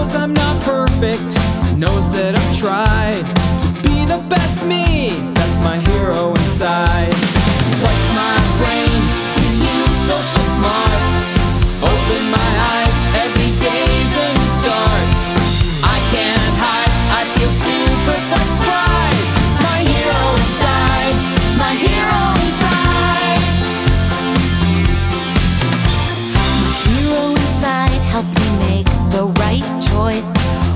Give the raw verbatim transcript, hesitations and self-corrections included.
knows I'm not perfect, knows that I've tried to be the best me. That's my hero inside. Flex my brain to use social smarts. Open my eyes, every day's a new start. I can't hide, I feel super flex pride. My hero inside, my hero inside. My hero inside helps me make the right choice.